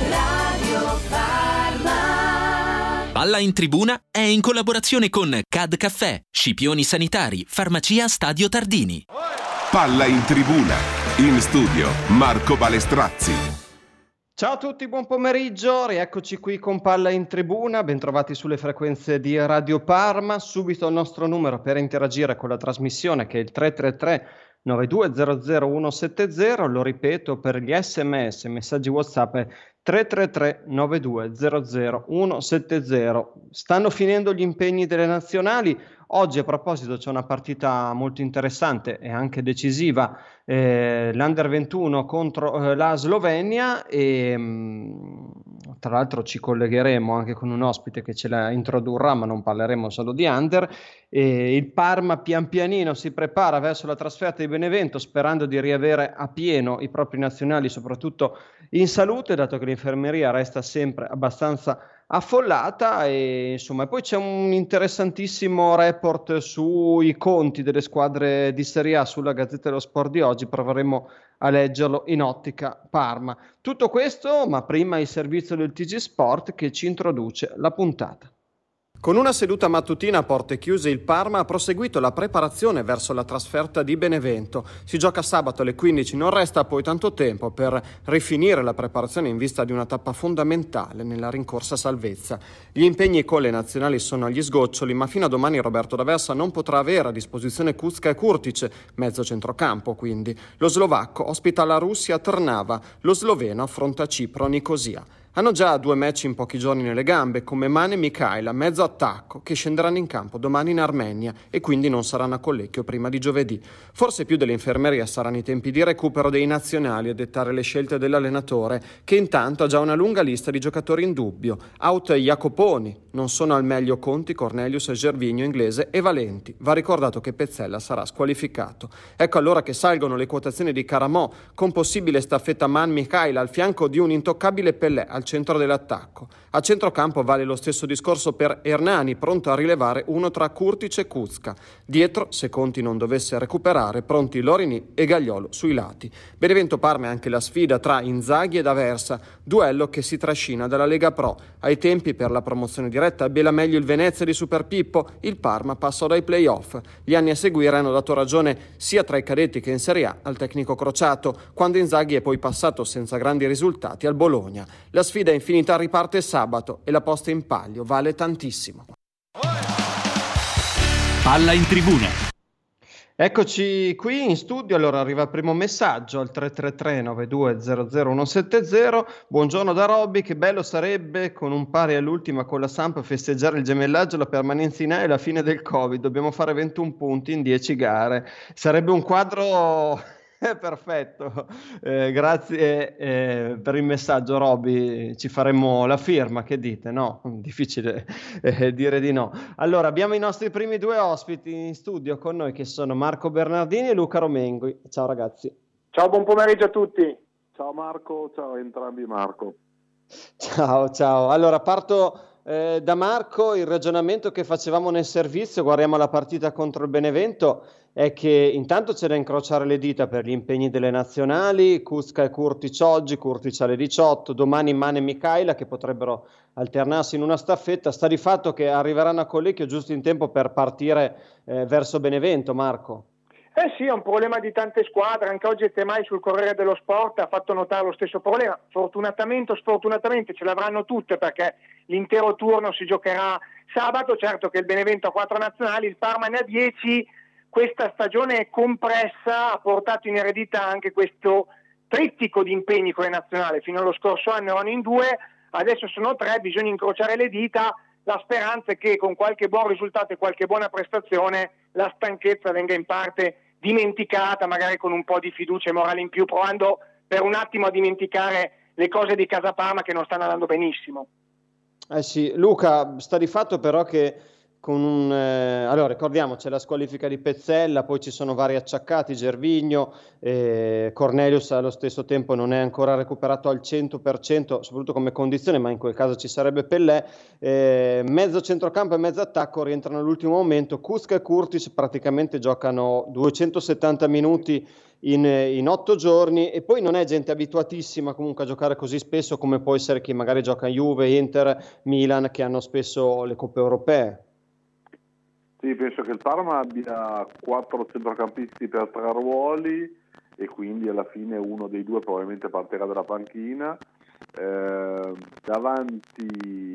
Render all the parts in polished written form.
Radio Parma. Palla in Tribuna è in collaborazione con CAD Caffè, Scipioni Sanitari, Farmacia Stadio Tardini. Palla in Tribuna, in studio Marco Balestrazzi. Ciao a tutti, buon pomeriggio, rieccoci qui con Palla in Tribuna, bentrovati sulle frequenze di Radio Parma. Subito il nostro numero per interagire con la trasmissione, che è il 333 9200 170, lo ripeto, per gli sms, messaggi WhatsApp è 333 9200 170. Stanno finendo gli impegni delle nazionali. Oggi, a proposito, c'è una partita molto interessante e anche decisiva, l'Under 21 contro la Slovenia, e tra l'altro ci collegheremo anche con un ospite che ce la introdurrà, ma non parleremo solo di Under. Il Parma pian pianino si prepara verso la trasferta di Benevento, sperando di riavere a pieno i propri nazionali, soprattutto in salute, dato che l'infermeria resta sempre abbastanza affollata. E insomma, poi c'è un interessantissimo report sui conti delle squadre di Serie A sulla Gazzetta dello Sport di oggi, proveremo a leggerlo in ottica Parma. Tutto questo, ma prima il servizio del TG Sport che ci introduce la puntata. Con una seduta mattutina a porte chiuse, il Parma ha proseguito la preparazione verso la trasferta di Benevento. Si gioca sabato alle 15, non resta poi tanto tempo per rifinire la preparazione in vista di una tappa fondamentale nella rincorsa salvezza. Gli impegni con le nazionali sono agli sgoccioli, ma fino a domani Roberto D'Aversa non potrà avere a disposizione Kucka e Kurtic, mezzo centrocampo quindi. Lo slovacco ospita la Russia a Trnava, lo sloveno affronta Cipro a Nicosia. Hanno già 2 match in pochi giorni nelle gambe, come Mane e Michaila, mezzo attacco, che scenderanno in campo domani in Armenia e quindi non saranno a Collecchio prima di giovedì. Forse più dell'infermeria saranno i tempi di recupero dei nazionali a dettare le scelte dell'allenatore, che intanto ha già una lunga lista di giocatori in dubbio. Out Jacoponi, non sono al meglio Conti, Cornelius, Gervinho, Inglese e Valenti. Va ricordato che Pezzella sarà squalificato. Ecco allora che salgono le quotazioni di Caramò, con possibile staffetta Man-Michaila al fianco di un intoccabile Pellè al centro dell'attacco. A centrocampo vale lo stesso discorso per Hernani, pronto a rilevare uno tra Kurtic e Kucka. Dietro, se Conti non dovesse recuperare, pronti Lorini e Gagliolo sui lati. Benevento-Parma è anche la sfida tra Inzaghi ed Aversa, duello che si trascina dalla Lega Pro. Ai tempi per la promozione diretta abbia meglio il Venezia di Super Pippo, il Parma passò dai play-off. Gli anni a seguire hanno dato ragione sia tra i cadetti che in Serie A al tecnico Crociato, quando Inzaghi è poi passato senza grandi risultati al Bologna. La sfida infinita riparte sabato e la posta in palio vale tantissimo. Palla in Tribuna. Eccoci qui in studio, allora arriva il primo messaggio al 333 9200 170. Buongiorno da Robby, che bello sarebbe con un pari all'ultima con la Samp festeggiare il gemellaggio, la permanenza in A e la fine del Covid. Dobbiamo fare 21 punti in 10 gare. Sarebbe un quadro perfetto. Grazie per il messaggio, Robby. Ci faremo la firma, che dite? No? Difficile dire di no. Allora, abbiamo i nostri primi 2 ospiti in studio con noi, che sono Marco Bernardini e Luca Romengui. Ciao ragazzi. Ciao, buon pomeriggio a tutti. Ciao Marco, ciao a entrambi Marco. Ciao. Allora, parto da Marco. Il ragionamento che facevamo nel servizio, guardiamo la partita contro il Benevento, è che intanto c'è da incrociare le dita per gli impegni delle nazionali. Kucka e Kurtic oggi, Kurtic alle 18, domani Mane e Michaila, che potrebbero alternarsi in una staffetta. Sta di fatto che arriveranno a Collecchio giusto in tempo per partire verso Benevento, Marco. Sì, è un problema di tante squadre. Anche oggi Temai sul Corriere dello Sport ha fatto notare lo stesso problema. Fortunatamente o sfortunatamente ce l'avranno tutte, perché l'intero turno si giocherà sabato. Certo che il Benevento ha 4 nazionali, il Parma ne ha 10. Questa stagione è compressa, ha portato in eredità anche questo trittico di impegni con le nazionali. Fino allo scorso anno erano in 2, adesso sono 3, bisogna incrociare le dita. La speranza è che con qualche buon risultato e qualche buona prestazione la stanchezza venga in parte dimenticata, magari con un po' di fiducia e morale in più, provando per un attimo a dimenticare le cose di Casa Parma che non stanno andando benissimo. Sì, Luca, sta di fatto però che allora ricordiamo, c'è la squalifica di Pezzella, poi ci sono vari acciaccati, Gervinho, Cornelius allo stesso tempo non è ancora recuperato al 100%, soprattutto come condizione, ma in quel caso ci sarebbe Pellè. Mezzo centrocampo e mezzo attacco rientrano all'ultimo momento. Kucka e Kurtic praticamente giocano 270 minuti in 8 giorni, e poi non è gente abituatissima comunque a giocare così spesso come può essere chi magari gioca in Juve, Inter, Milan, che hanno spesso le coppe europee. Sì, penso che il Parma abbia 4 centrocampisti per 3 ruoli e quindi alla fine uno dei due probabilmente partirà dalla panchina. Davanti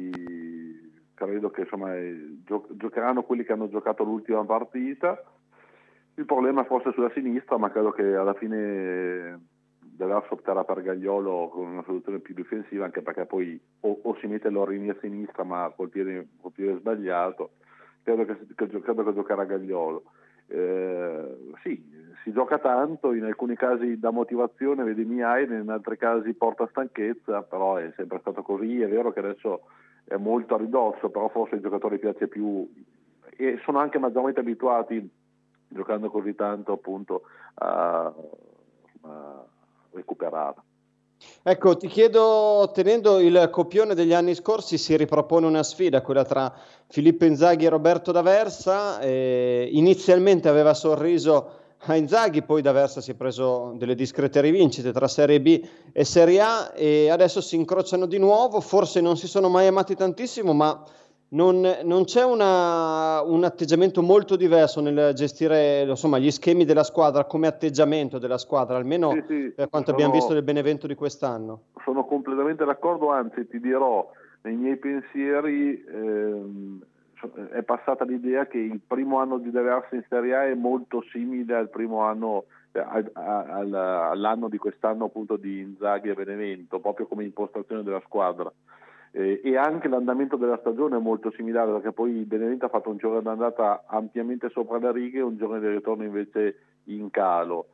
credo che insomma giocheranno quelli che hanno giocato l'ultima partita. Il problema forse è sulla sinistra, ma credo che alla fine D'Aversa opterà per Gagliolo con una soluzione più difensiva, anche perché poi o si mette Lorini a sinistra ma col piede sbagliato. Credo che giocherà Gagliolo. Sì, si gioca tanto, in alcuni casi dà motivazione, vedi Miaine, in altri casi porta stanchezza, però è sempre stato così. È vero che adesso è molto a ridosso, però forse ai giocatori piace più e sono anche maggiormente abituati, giocando così tanto, appunto a recuperare. Ecco, ti chiedo, tenendo il copione degli anni scorsi, si ripropone una sfida, quella tra Filippo Inzaghi e Roberto D'Aversa. Inizialmente aveva sorriso a Inzaghi, poi D'Aversa si è preso delle discrete rivincite tra Serie B e Serie A e adesso si incrociano di nuovo. Forse non si sono mai amati tantissimo, ma non c'è un atteggiamento molto diverso nel gestire, insomma, gli schemi della squadra come atteggiamento della squadra, almeno Sì, per quanto abbiamo visto del Benevento di quest'anno. Sono completamente d'accordo, anzi ti dirò, nei miei pensieri è passata l'idea che il primo anno di D'Aversa in Serie A è molto simile al primo anno, all'anno di quest'anno appunto di Inzaghi e Benevento, proprio come impostazione della squadra. E anche l'andamento della stagione è molto similare, perché poi il Benevento ha fatto un giorno d'andata ampiamente sopra le righe e un giorno di ritorno invece in calo,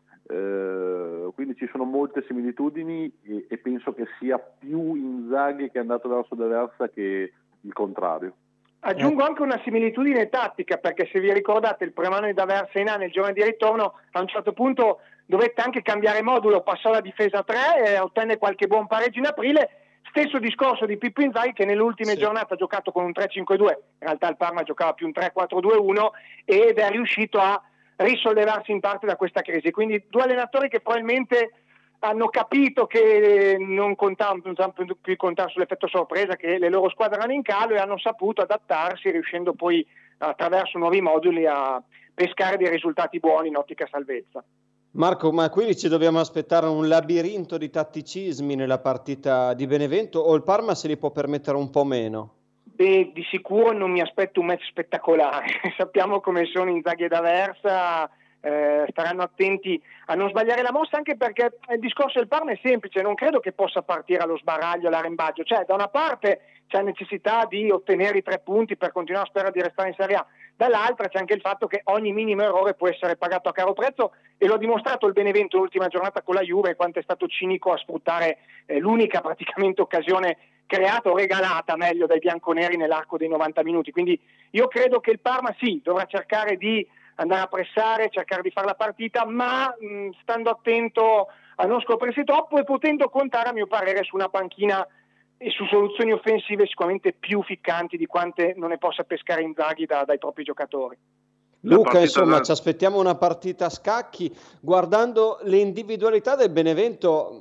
quindi ci sono molte similitudini e penso che sia più Inzaghi che è andato verso D'Aversa che il contrario. Aggiungo anche una similitudine tattica, perché se vi ricordate il primo anno di D'Aversa in A nel giorno di ritorno a un certo punto dovette anche cambiare modulo, passò la difesa a 3 e ottenne qualche buon pareggio in aprile. Stesso discorso di Pippo Inzaghi, che nelle ultime giornate ha giocato con un 3-5-2, in realtà il Parma giocava più un 3-4-2-1 ed è riuscito a risollevarsi in parte da questa crisi. Quindi due allenatori che probabilmente hanno capito che non potevano più contare sull'effetto sorpresa, che le loro squadre erano in calo, e hanno saputo adattarsi, riuscendo poi attraverso nuovi moduli a pescare dei risultati buoni in ottica salvezza. Marco, ma quindi ci dobbiamo aspettare un labirinto di tatticismi nella partita di Benevento, o il Parma se li può permettere un po' meno? Beh, di sicuro non mi aspetto un match spettacolare. Sappiamo come sono Inzaghi e D'Aversa, staranno attenti a non sbagliare la mossa, anche perché il discorso del Parma è semplice, non credo che possa partire allo sbaraglio, all'arrembaggio. Cioè, da una parte c'è necessità di ottenere i 3 punti per continuare a sperare di restare in Serie A, dall'altra c'è anche il fatto che ogni minimo errore può essere pagato a caro prezzo, e lo ha dimostrato il Benevento l'ultima giornata con la Juve, quanto è stato cinico a sfruttare l'unica praticamente occasione creata o regalata, meglio, dai bianconeri nell'arco dei 90 minuti. Quindi io credo che il Parma sì, dovrà cercare di andare a pressare, cercare di fare la partita, ma stando attento a non scoprirsi troppo e potendo contare, a mio parere, su una panchina e su soluzioni offensive sicuramente più ficcanti di quante non ne possa pescare Inzaghi dai propri giocatori. Luca, insomma, ci aspettiamo una partita a scacchi. Guardando le individualità del Benevento,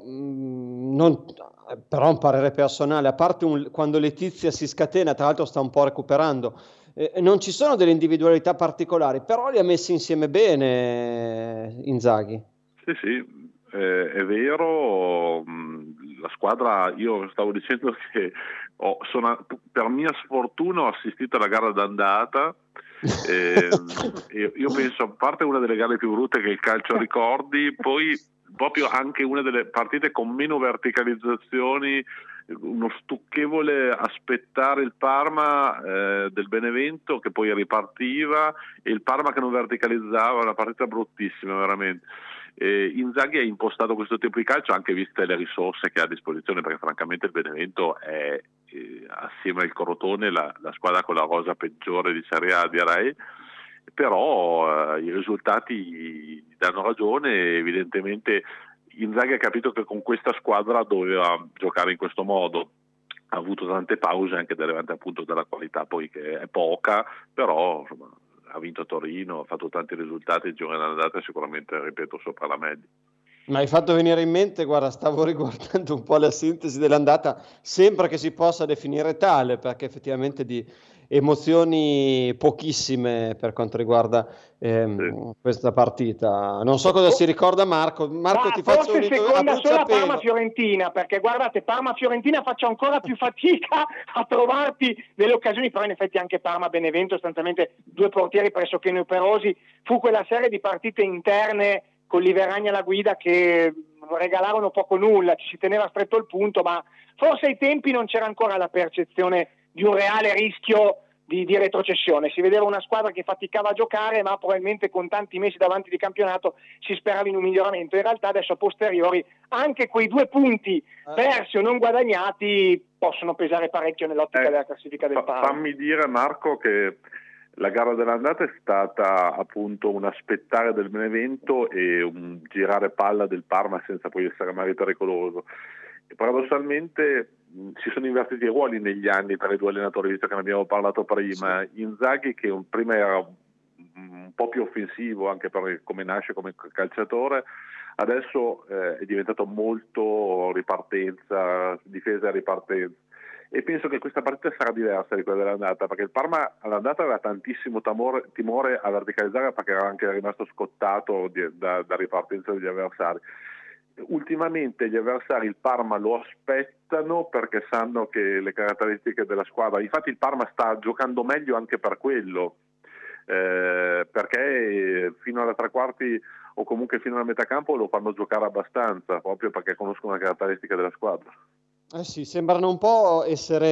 però un parere personale, a parte quando Letizia si scatena, tra l'altro sta un po' recuperando, non ci sono delle individualità particolari, però li ha messi insieme bene Inzaghi. Sì, è vero. La squadra, io stavo dicendo che per mia sfortuna ho assistito alla gara d'andata. Io penso, a parte una delle gare più brutte che il calcio ricordi, poi proprio anche una delle partite con meno verticalizzazioni, uno stucchevole aspettare il Parma del Benevento che poi ripartiva e il Parma che non verticalizzava, una partita bruttissima veramente. Inzaghi ha impostato questo tipo di calcio anche viste le risorse che ha a disposizione, perché francamente il Benevento è assieme al Crotone la squadra con la rosa peggiore di Serie A, direi, però i risultati danno ragione. Evidentemente Inzaghi ha capito che con questa squadra doveva giocare in questo modo, ha avuto tante pause anche derivante appunto dalla qualità poi che è poca, però insomma ha vinto a Torino, ha fatto tanti risultati, il girone dell'andata è sicuramente, ripeto, sopra la media. Ma hai fatto venire in mente, guarda, stavo riguardando un po' la sintesi dell'andata, sembra che si possa definire tale, perché effettivamente di emozioni pochissime per quanto riguarda questa partita. Non so cosa si ricorda Marco. Marco, ti faccio forse seconda sola Parma-Fiorentina, perché guardate, Parma-Fiorentina faccio ancora più fatica a trovarti delle occasioni, però in effetti anche Parma-Benevento, sostanzialmente due portieri pressoché inoperosi. Fu quella serie di partite interne con Liveragna alla guida che regalarono poco nulla, ci si teneva stretto il punto, ma forse ai tempi non c'era ancora la percezione di un reale rischio di retrocessione. Si vedeva una squadra che faticava a giocare, ma probabilmente con tanti mesi davanti di campionato si sperava in un miglioramento. In realtà adesso a posteriori anche quei 2 punti persi o non guadagnati possono pesare parecchio nell'ottica della classifica del Parma. Fammi dire, Marco, che la gara dell'andata è stata appunto un aspettare del Benevento e un girare palla del Parma senza poi essere mai pericoloso. E paradossalmente si sono invertiti i ruoli negli anni tra i due allenatori, visto che ne abbiamo parlato prima. Sì. Inzaghi, che prima era un po' più offensivo anche per come nasce come calciatore, adesso è diventato molto ripartenza, difesa e ripartenza. E penso che questa partita sarà diversa di quella dell'andata, perché il Parma all'andata aveva tantissimo timore a verticalizzare, perché era anche rimasto scottato da ripartenza degli avversari. Ultimamente gli avversari il Parma lo aspettano perché sanno che le caratteristiche della squadra, infatti il Parma sta giocando meglio anche per quello, perché fino alla tre quarti o comunque fino alla metà campo lo fanno giocare abbastanza, proprio perché conoscono le caratteristiche della squadra. Sì, sembrano un po'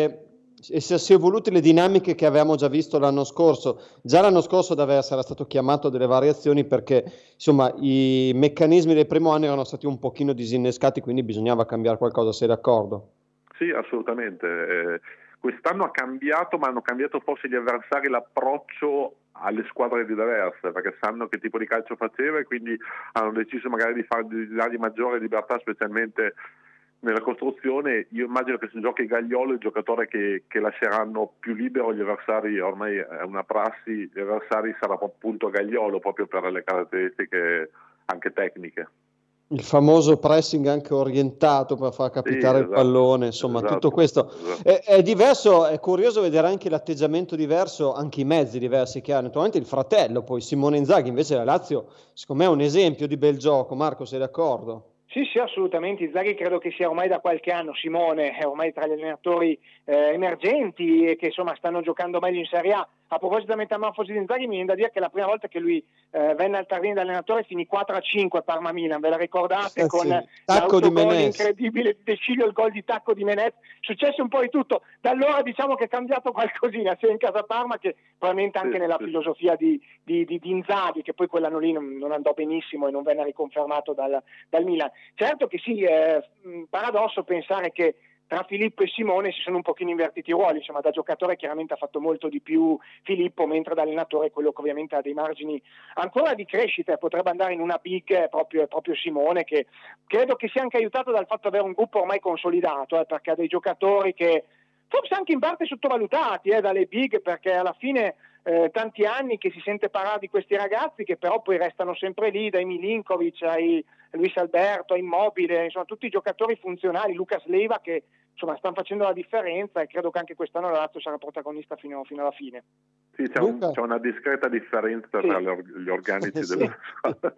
essersi evolute le dinamiche che avevamo già visto l'anno scorso. Già l'anno scorso deve essere stato chiamato a delle variazioni perché insomma i meccanismi del primo anno erano stati un pochino disinnescati, quindi bisognava cambiare qualcosa, sei d'accordo? Sì, assolutamente. Quest'anno ha cambiato, ma hanno cambiato forse gli avversari l'approccio alle squadre diverse, perché sanno che tipo di calcio faceva e quindi hanno deciso magari di dargli maggiore libertà, specialmente nella costruzione. Io immagino che se giochi Gagliolo, il giocatore che lasceranno più libero gli avversari, ormai è una prassi, gli avversari sarà appunto Gagliolo, proprio per le caratteristiche anche tecniche. Il famoso pressing anche orientato per far capitare il pallone, insomma, tutto questo. È diverso, è curioso vedere anche l'atteggiamento diverso, anche i mezzi diversi che ha. Naturalmente il fratello, poi Simone Inzaghi, invece la Lazio, secondo me è un esempio di bel gioco. Marco, sei d'accordo? Sì, assolutamente. Inzaghi credo che sia ormai da qualche anno, Simone è ormai tra gli allenatori emergenti e che insomma stanno giocando meglio in Serie A. A proposito della metamorfosi di Inzaghi, mi viene da dire che la prima volta che lui venne al Tardini da allenatore finì 4-5 Parma-Milan, ve la ricordate? Con l'autogol incredibile di De Sciglio, il gol di tacco di Menez, successe un po' di tutto. Da allora diciamo che è cambiato qualcosina, sia in casa Parma che probabilmente anche nella filosofia di Inzaghi, che poi quell'anno lì non andò benissimo e non venne riconfermato dal Milan. Certo che sì, paradosso pensare che tra Filippo e Simone si sono un pochino invertiti i ruoli, insomma da giocatore chiaramente ha fatto molto di più Filippo, mentre da allenatore è quello che ovviamente ha dei margini ancora di crescita e potrebbe andare in una big proprio Simone, che credo che sia anche aiutato dal fatto di avere un gruppo ormai consolidato, perché ha dei giocatori che forse anche in parte sottovalutati dalle big, perché alla fine tanti anni che si sente parlare di questi ragazzi che però poi restano sempre lì, dai Milinkovic ai Luis Alberto, a Immobile, insomma tutti i giocatori funzionali, Lucas Leiva, che insomma stanno facendo la differenza, e credo che anche quest'anno la Lazio sarà protagonista fino alla fine. Sì, c'è una discreta differenza tra gli organici della squadra.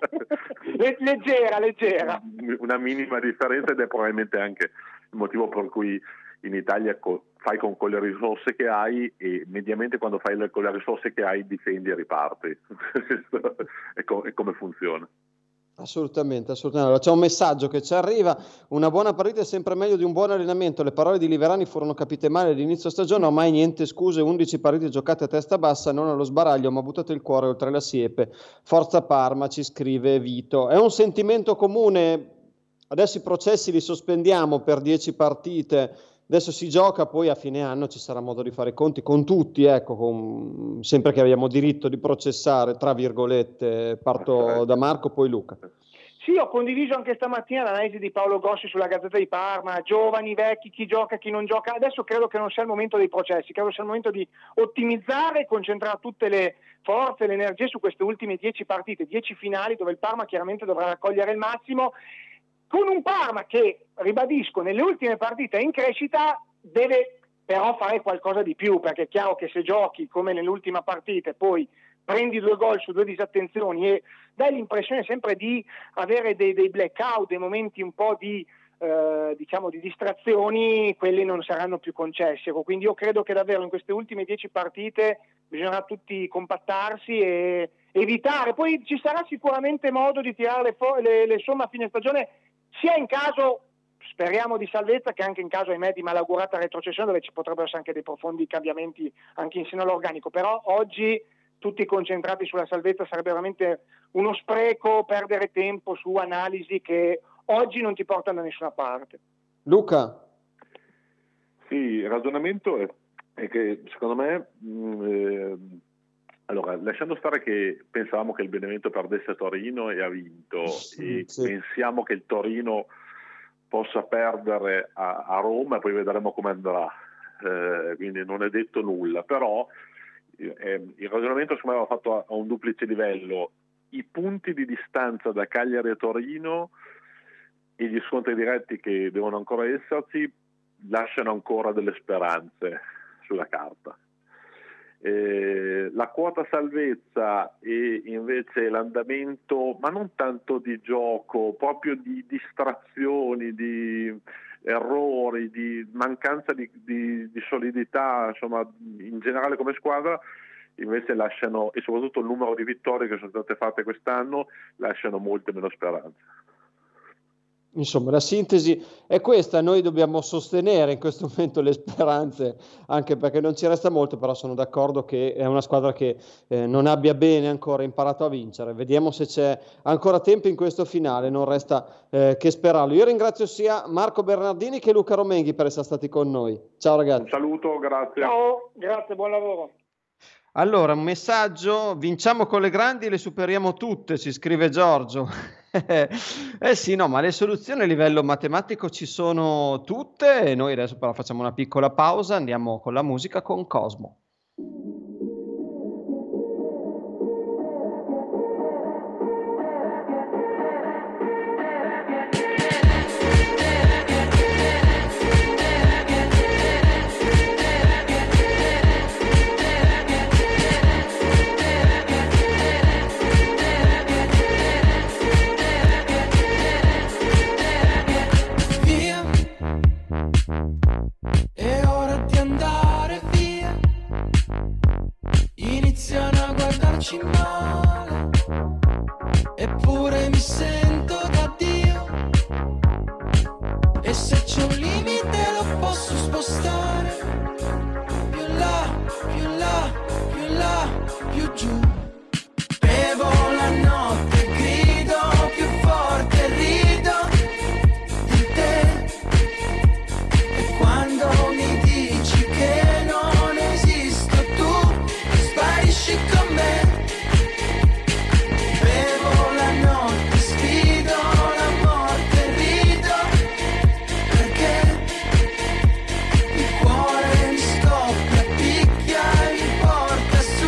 leggera. Una minima differenza, ed è probabilmente anche il motivo per cui in Italia fai con quelle risorse che hai, e mediamente quando fai con le risorse che hai difendi e riparti. è come funziona. Assolutamente. Allora, c'è un messaggio che ci arriva: una buona partita è sempre meglio di un buon allenamento. Le parole di Liverani furono capite male all'inizio stagione, ormai niente scuse, 11 partite giocate a testa bassa, non allo sbaraglio, ma buttate il cuore oltre la siepe. Forza Parma, ci scrive Vito. È un sentimento comune. Adesso i processi li sospendiamo per 10 partite. Adesso si gioca, poi a fine anno ci sarà modo di fare i conti con tutti, sempre che abbiamo diritto di processare, tra virgolette. Parto da Marco, poi Luca. Sì, ho condiviso anche stamattina l'analisi di Paolo Gossi sulla Gazzetta di Parma, giovani, vecchi, chi gioca, chi non gioca. Adesso credo che non sia il momento dei processi, credo sia il momento di ottimizzare e concentrare tutte le forze e le energie su queste ultime 10 partite, 10 finali, dove il Parma chiaramente dovrà raccogliere il massimo, con un Parma che, ribadisco, nelle ultime partite è in crescita, deve però fare qualcosa di più, perché è chiaro che se giochi come nell'ultima partita e poi prendi 2 gol su 2 disattenzioni e dai l'impressione sempre di avere dei blackout, dei momenti un po' di di distrazioni, quelli non saranno più concessi. Quindi io credo che davvero in queste ultime 10 partite bisognerà tutti compattarsi e evitare, poi ci sarà sicuramente modo di tirare le somme a fine stagione, sia in caso, speriamo, di salvezza, che anche in caso, ahimè, di malaugurata retrocessione, dove ci potrebbero essere anche dei profondi cambiamenti anche in seno all'organico. Però oggi tutti concentrati sulla salvezza sarebbe veramente uno spreco, perdere tempo su analisi che oggi non ti portano da nessuna parte. Luca? Sì, il ragionamento è che secondo me, allora, lasciando stare che pensavamo che il Benevento perdesse a Torino e ha vinto, e sì, pensiamo che il Torino possa perdere a Roma e poi vedremo come andrà, quindi non è detto nulla, però il ragionamento secondo me va fatto a un duplice livello: i punti di distanza da Cagliari e Torino e gli scontri diretti che devono ancora esserci lasciano ancora delle speranze sulla carta. La quota salvezza e invece l'andamento, ma non tanto di gioco, proprio di distrazioni, di errori, di mancanza di solidità, insomma, in generale come squadra, invece lasciano, e soprattutto il numero di vittorie che sono state fatte quest'anno, lasciano molte meno speranze. Insomma, la sintesi è questa: noi dobbiamo sostenere in questo momento le speranze, anche perché non ci resta molto, però sono d'accordo che è una squadra che non abbia bene ancora imparato a vincere. Vediamo se c'è ancora tempo in questo finale, non resta che sperarlo. Io ringrazio sia Marco Bernardini che Luca Romenghi per essere stati con noi. Ciao ragazzi. Un saluto, grazie. Ciao, grazie, buon lavoro. Allora, un messaggio: vinciamo con le grandi e le superiamo tutte, ci scrive Giorgio. Sì, no, ma le soluzioni a livello matematico ci sono tutte, e noi adesso però facciamo una piccola pausa, andiamo con la musica con Cosmo. È ora di andare via, iniziano a guardarci male, eppure mi sento da Dio, e se c'è un limite lo posso spostare, più là, più là, più là, più giù. Bevo la notte, grido più forte, rido di te. Quando mi dici che non esisto, tu sparisci con me. Bevo la notte, sfido la morte, rido perché il cuore mi scoppia, picchia e mi porta su.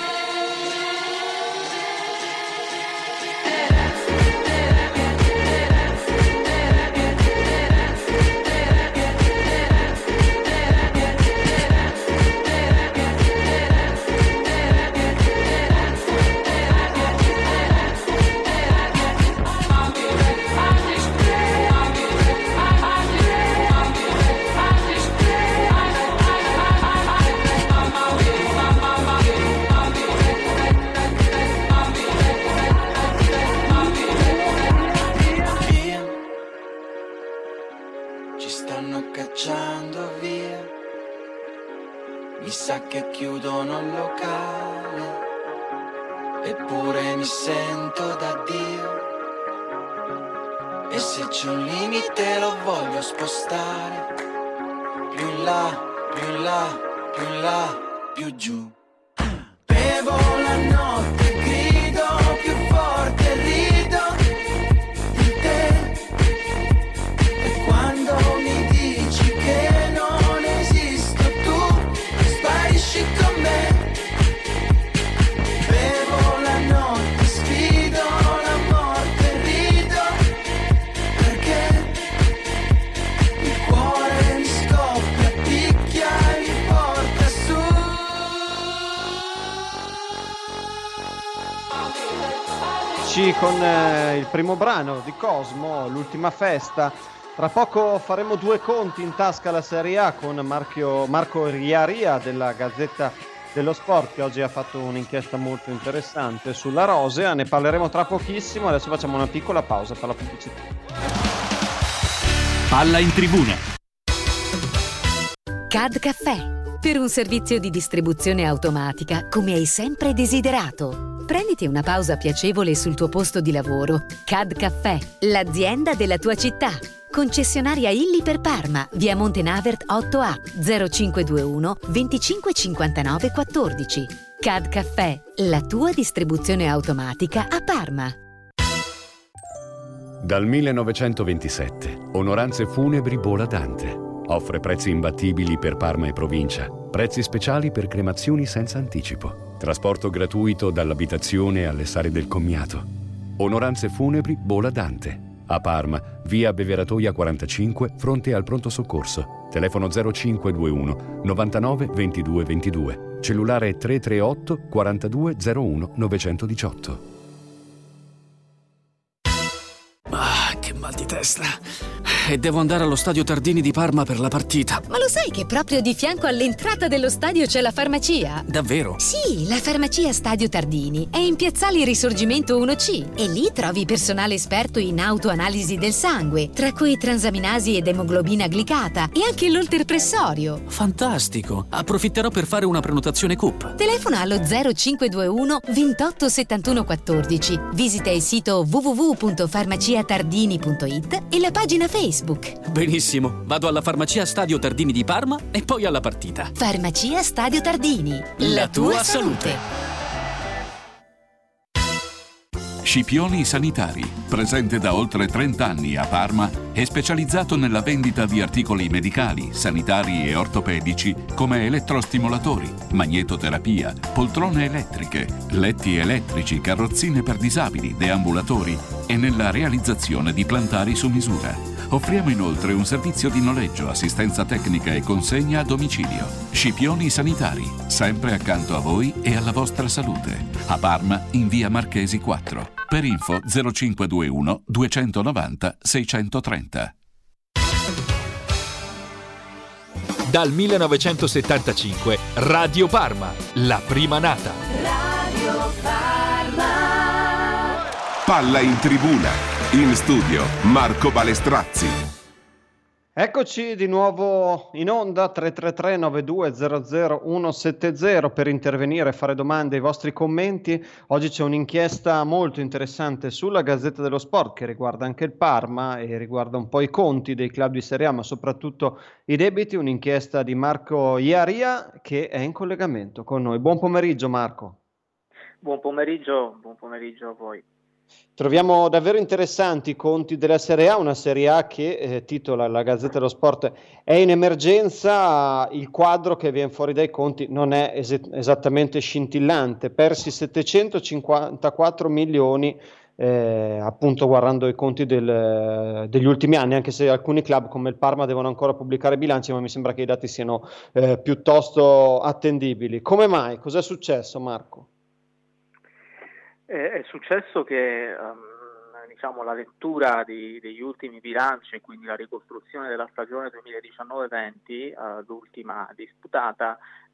Via, ci stanno cacciando via, mi sa che chiudono il locale, eppure mi sento da Dio, e se c'è un limite lo voglio spostare, più in là, più in là, più in là, più giù. Bevo la notte, grido più forte, rido Eccoci con il primo brano di Cosmo, L'ultima festa. Tra poco faremo due conti in tasca alla Serie A con Marco Iaria della Gazzetta dello Sport, che oggi ha fatto un'inchiesta molto interessante sulla Rosea. Ne parleremo tra pochissimo. Adesso facciamo una piccola pausa per la pubblicità. Palla in tribuna. CAD Caffè, per un servizio di distribuzione automatica come hai sempre desiderato. Prenditi una pausa piacevole sul tuo posto di lavoro. CAD Caffè, l'azienda della tua città. Concessionaria Illy per Parma, via Montenavert 8A, 0521 25 59 14. CAD Caffè, la tua distribuzione automatica a Parma. Dal 1927, Onoranze Funebri Bola Dante offre prezzi imbattibili per Parma e provincia, prezzi speciali per cremazioni senza anticipo, trasporto gratuito dall'abitazione alle sale del commiato. Onoranze Funebri Bola Dante. A Parma, via Beveratoia 45, fronte al pronto soccorso. Telefono 0521 99 22 22. Cellulare 338 42 01 918. Ah, che mal di testa. E devo andare allo stadio Tardini di Parma per la partita. Ma lo sai che proprio di fianco all'entrata dello stadio c'è la farmacia? Davvero? Sì, la farmacia Stadio Tardini è in Piazzale Risorgimento 1C e lì trovi personale esperto in autoanalisi del sangue, tra cui transaminasi ed emoglobina glicata e anche l'olterpressorio. Fantastico! Approfitterò per fare una prenotazione CUP. Telefona allo 0521 28 71 14. Visita il sito www.farmaciatardini.it e la pagina Facebook. Benissimo, vado alla farmacia Stadio Tardini di Parma e poi alla partita. Farmacia Stadio Tardini, la tua salute. Scipioni Sanitari, presente da oltre 30 anni a Parma, è specializzato nella vendita di articoli medicali, sanitari e ortopedici come elettrostimolatori, magnetoterapia, poltrone elettriche, letti elettrici, carrozzine per disabili, deambulatori e nella realizzazione di plantari su misura. Offriamo inoltre un servizio di noleggio, assistenza tecnica e consegna a domicilio. Scipioni Sanitari, sempre accanto a voi e alla vostra salute. A Parma, in via Marchesi 4. Per info 0521 290 630. Dal 1975, Radio Parma, la prima nata. Radio Parma. Palla in tribuna. In studio Marco Balestrazzi. Eccoci di nuovo in onda 333 9200 170 per intervenire e fare domande ai vostri commenti. Oggi c'è un'inchiesta molto interessante sulla Gazzetta dello Sport che riguarda anche il Parma e riguarda un po' i conti dei club di Serie A, ma soprattutto i debiti. Un'inchiesta di Marco Iaria che è in collegamento con noi. Buon pomeriggio Marco. Buon pomeriggio a voi. Troviamo davvero interessanti i conti della Serie A, una Serie A che, titola la Gazzetta dello Sport, è in emergenza. Il quadro che viene fuori dai conti non è esattamente scintillante, persi 754 milioni, appunto guardando i conti degli ultimi anni, anche se alcuni club come il Parma devono ancora pubblicare bilanci, ma mi sembra che i dati siano piuttosto attendibili. Come mai? Cos'è successo, Marco? È successo che la lettura degli ultimi bilanci e quindi la ricostruzione della stagione 2019-20, l'ultima disputata,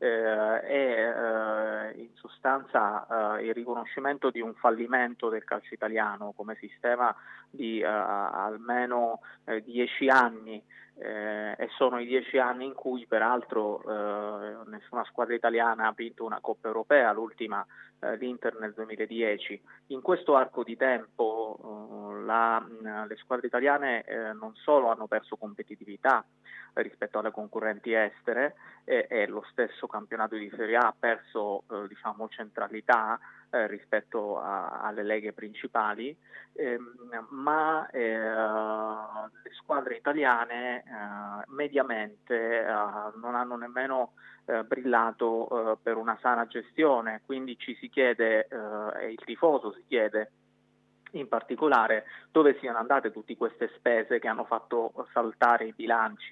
è in sostanza il riconoscimento di un fallimento del calcio italiano come sistema di almeno 10 anni. E sono i 10 anni in cui peraltro nessuna squadra italiana ha vinto una Coppa Europea, l'ultima l'Inter nel 2010. In questo arco di tempo le squadre italiane non solo hanno perso competitività rispetto alle concorrenti estere e lo stesso campionato di Serie A ha perso centralità rispetto alle leghe principali, ma le squadre italiane mediamente non hanno nemmeno brillato per una sana gestione, quindi ci si chiede, e il tifoso si chiede in particolare, dove siano andate tutte queste spese che hanno fatto saltare i bilanci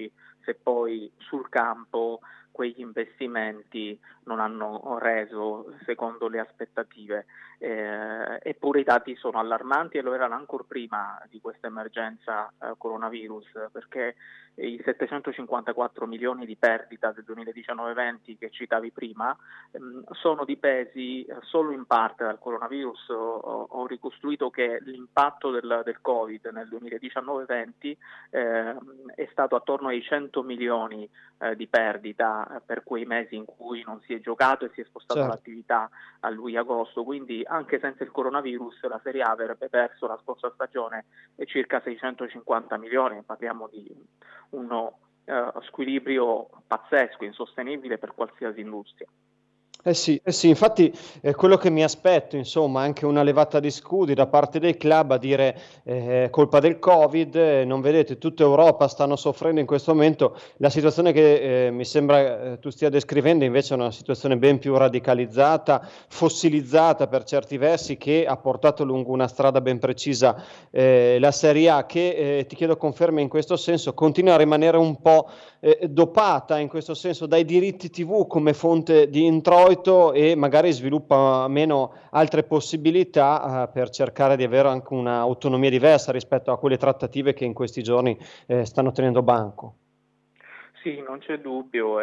se poi sul campo quegli investimenti non hanno reso secondo le aspettative. Eppure i dati sono allarmanti e lo erano ancora prima di questa emergenza coronavirus, perché i 754 milioni di perdita del 2019-20 che citavi prima sono dipesi solo in parte dal coronavirus. Ho ricostruito che l'impatto del Covid nel 2019-20 è stato attorno ai 100 milioni di perdita per quei mesi in cui non si è giocato e si è spostata l'attività a luglio-agosto, quindi anche senza il coronavirus la Serie A avrebbe perso la scorsa stagione circa 650 milioni, parliamo di uno squilibrio pazzesco, insostenibile per qualsiasi industria. Eh sì, infatti è quello che mi aspetto, insomma, anche una levata di scudi da parte dei club a dire colpa del Covid, non vedete, tutta Europa stanno soffrendo in questo momento. La situazione che mi sembra tu stia descrivendo invece è una situazione ben più radicalizzata, fossilizzata per certi versi, che ha portato lungo una strada ben precisa la Serie A, che ti chiedo conferme in questo senso, continua a rimanere un po' dopata in questo senso dai diritti TV come fonte di introito e magari sviluppa meno altre possibilità per cercare di avere anche un'autonomia diversa rispetto a quelle trattative che in questi giorni stanno tenendo banco. Sì, non c'è dubbio.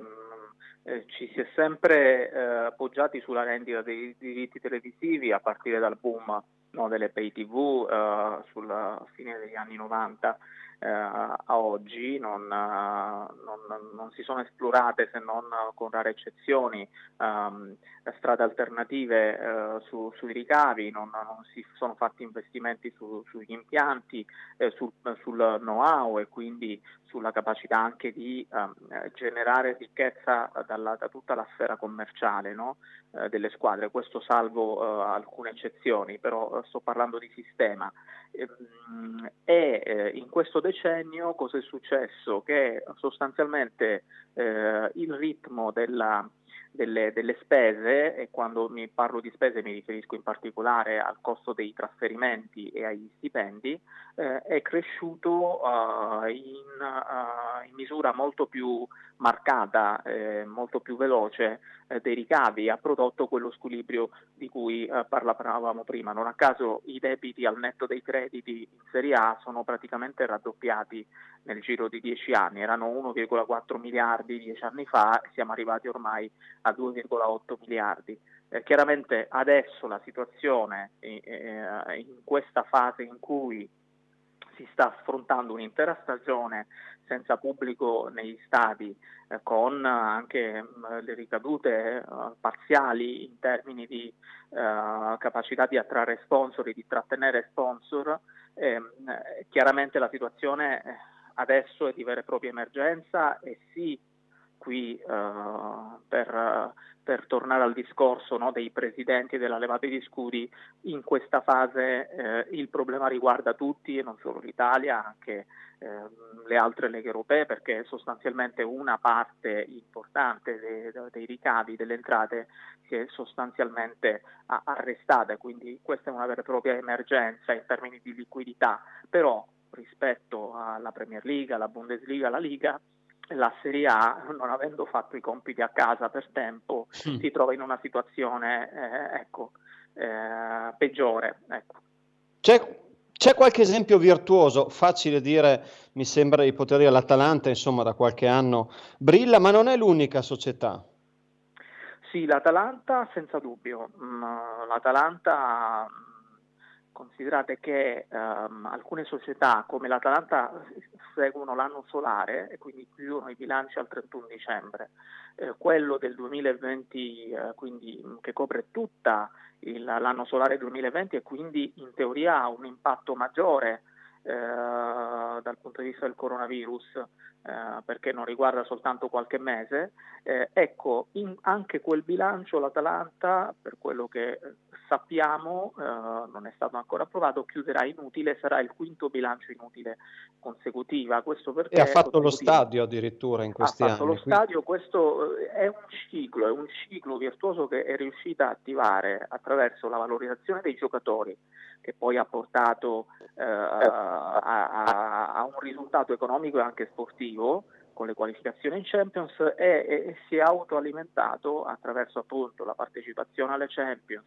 Ci si è sempre appoggiati sulla rendita dei diritti televisivi a partire dal boom delle pay TV sulla fine degli anni 90. A oggi non si sono esplorate, se non con rare eccezioni, strade alternative sui ricavi, non si sono fatti investimenti sugli impianti, sul know-how e quindi sulla capacità anche di generare ricchezza da tutta la sfera commerciale delle squadre, questo salvo alcune eccezioni, però sto parlando di sistema. E in questo decennio cosa è successo? Che sostanzialmente il ritmo delle spese, e quando mi parlo di spese mi riferisco in particolare al costo dei trasferimenti e agli stipendi, è cresciuto in misura molto più marcata, molto più veloce dei ricavi, ha prodotto quello squilibrio di cui parlavamo prima. Non a caso i debiti al netto dei crediti in Serie A sono praticamente raddoppiati nel giro di 10 anni, erano 1,4 miliardi 10 anni fa, siamo arrivati ormai a 2,8 miliardi. Chiaramente adesso la situazione in questa fase in cui si sta affrontando un'intera stagione senza pubblico negli stadi, con anche le ricadute parziali in termini di capacità di attrarre sponsor e di trattenere sponsor, chiaramente la situazione adesso è di vera e propria emergenza. E sì, qui per tornare al discorso dei presidenti e della levata di scudi, in questa fase il problema riguarda tutti e non solo l'Italia, anche le altre leghe europee, perché sostanzialmente una parte importante dei ricavi, delle entrate, si è sostanzialmente arrestata, quindi questa è una vera e propria emergenza in termini di liquidità. Però rispetto alla Premier League, alla Bundesliga, alla Liga, la Serie A, non avendo fatto i compiti a casa per tempo, si trova in una situazione peggiore. Ecco. C'è qualche esempio virtuoso? Facile dire, mi sembra di poter dire l'Atalanta, insomma, da qualche anno brilla, ma non è l'unica società. Sì, l'Atalanta senza dubbio. L'Atalanta, considerate che alcune società come l'Atalanta seguono l'anno solare e quindi chiudono i bilanci al 31 dicembre. Quello del 2020, quindi che copre tutta l'anno solare 2020 e quindi in teoria ha un impatto maggiore dal punto di vista del coronavirus, perché non riguarda soltanto qualche mese. Ecco, anche quel bilancio l'Atalanta, per quello che sappiamo, non è stato ancora approvato, chiuderà inutile, sarà il quinto bilancio inutile consecutiva. Questo perché e ha fatto lo stadio addirittura in questi anni. Ha fatto lo stadio, questo è un ciclo virtuoso che è riuscita a attivare attraverso la valorizzazione dei giocatori, che poi ha portato a un risultato economico e anche sportivo, con le qualificazioni in Champions e si è autoalimentato attraverso appunto la partecipazione alle Champions,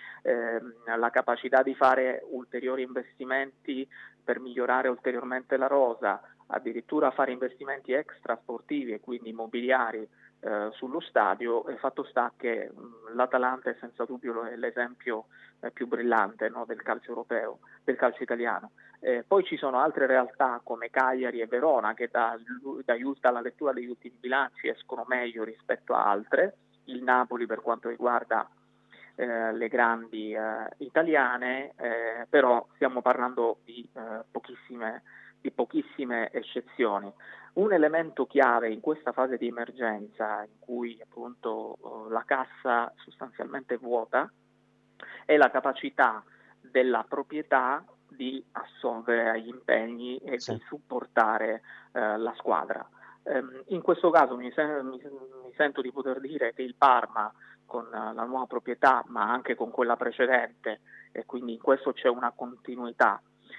la capacità di fare ulteriori investimenti per migliorare ulteriormente la rosa, addirittura fare investimenti extra sportivi e quindi immobiliari sullo stadio. E fatto sta che l'Atalanta è senza dubbio l'esempio più brillante, no, del calcio europeo, del calcio italiano. Poi ci sono altre realtà come Cagliari e Verona che dalla lettura degli ultimi bilanci escono meglio rispetto a altre, il Napoli per quanto riguarda le grandi italiane, però stiamo parlando di pochissime eccezioni. Un elemento chiave in questa fase di emergenza in cui appunto la cassa sostanzialmente è vuota è la capacità della proprietà di assolvere agli impegni e di supportare la squadra. In questo caso mi sento di poter dire che il Parma, con la nuova proprietà ma anche con quella precedente, e quindi in questo c'è una continuità,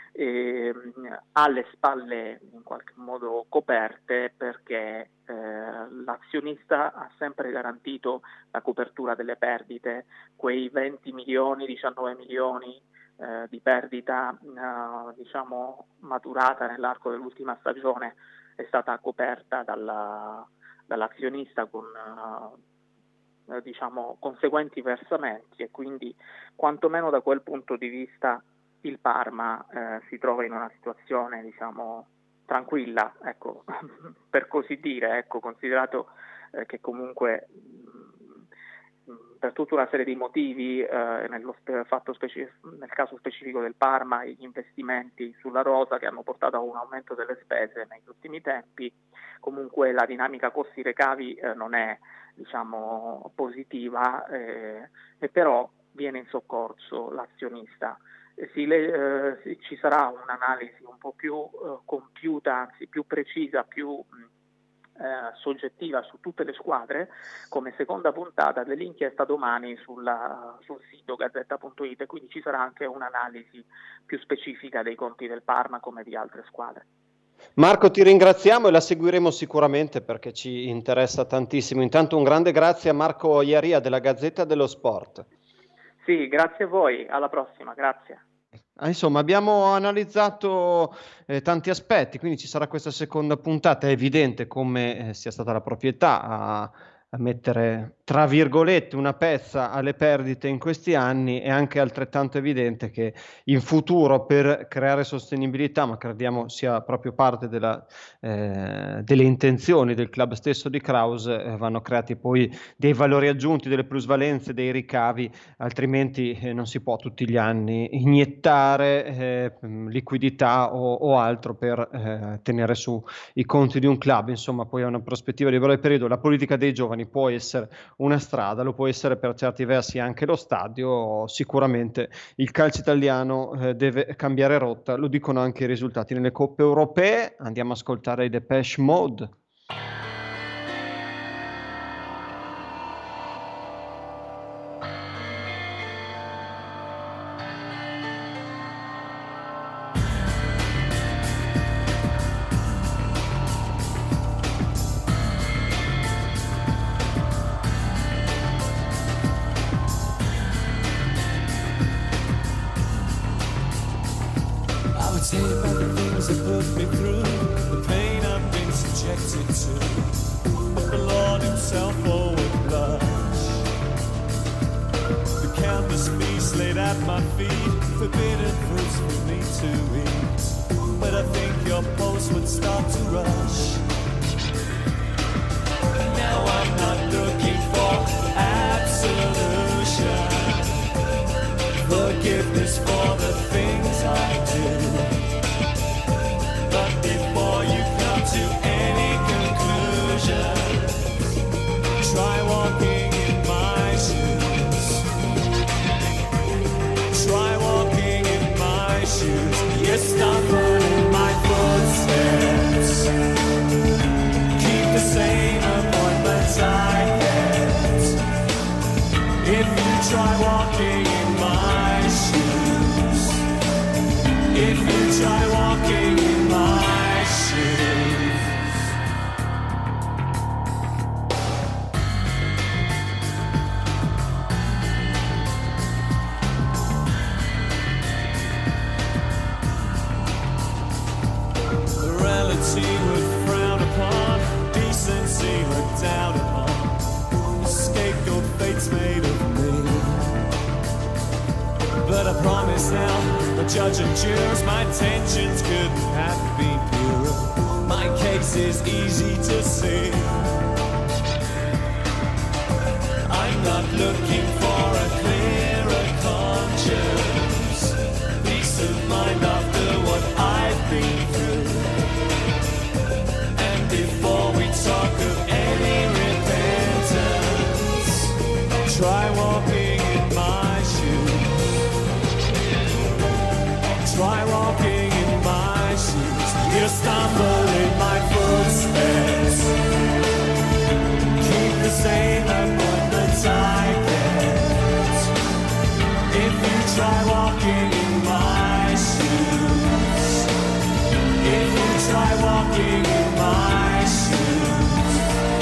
ha le spalle in qualche modo coperte, perché l'azionista ha sempre garantito la copertura delle perdite, quei 20 milioni, 19 milioni di perdita diciamo maturata nell'arco dell'ultima stagione è stata coperta dall'azionista con diciamo conseguenti versamenti, e quindi quantomeno da quel punto di vista il Parma si trova in una situazione diciamo tranquilla, ecco, per così dire, ecco, considerato che comunque per tutta una serie di motivi, nel caso specifico del Parma, gli investimenti sulla rosa che hanno portato a un aumento delle spese negli ultimi tempi, comunque la dinamica costi-ricavi non è diciamo positiva, e però viene in soccorso l'azionista. Ci sarà un'analisi un po' più compiuta, anzi più precisa, più soggettiva su tutte le squadre, come seconda puntata dell'inchiesta domani sul sito gazzetta.it, quindi ci sarà anche un'analisi più specifica dei conti del Parma come di altre squadre. Marco, ti ringraziamo e la seguiremo sicuramente perché ci interessa tantissimo. Intanto un grande grazie a Marco Iaria della Gazzetta dello Sport. Sì, grazie a voi, alla prossima, grazie. Insomma, abbiamo analizzato tanti aspetti, quindi ci sarà questa seconda puntata. È evidente come sia stata la proprietà a mettere, tra virgolette, una pezza alle perdite in questi anni. È anche altrettanto evidente che in futuro, per creare sostenibilità, ma crediamo sia proprio parte delle intenzioni del club stesso di Kraus, vanno creati poi dei valori aggiunti, delle plusvalenze, dei ricavi, altrimenti non si può tutti gli anni iniettare liquidità o altro per tenere su i conti di un club. Insomma, poi è una prospettiva di breve periodo. La politica dei giovani può essere una strada, lo può essere per certi versi anche lo stadio. Sicuramente il calcio italiano deve cambiare rotta, lo dicono anche i risultati nelle coppe europee. Andiamo a ascoltare i Depeche Mode. a judge and jurors, my intentions couldn't have been purer. My case is easy to see. I'm not looking for a clearer conscience, peace of mind after what I've been through. And before we talk of any repentance, try walking in my shoes. Try walking in my shoes. You stumble in my footsteps. Keep the same abundance I get. If you try walking in my shoes. If you try walking in my shoes.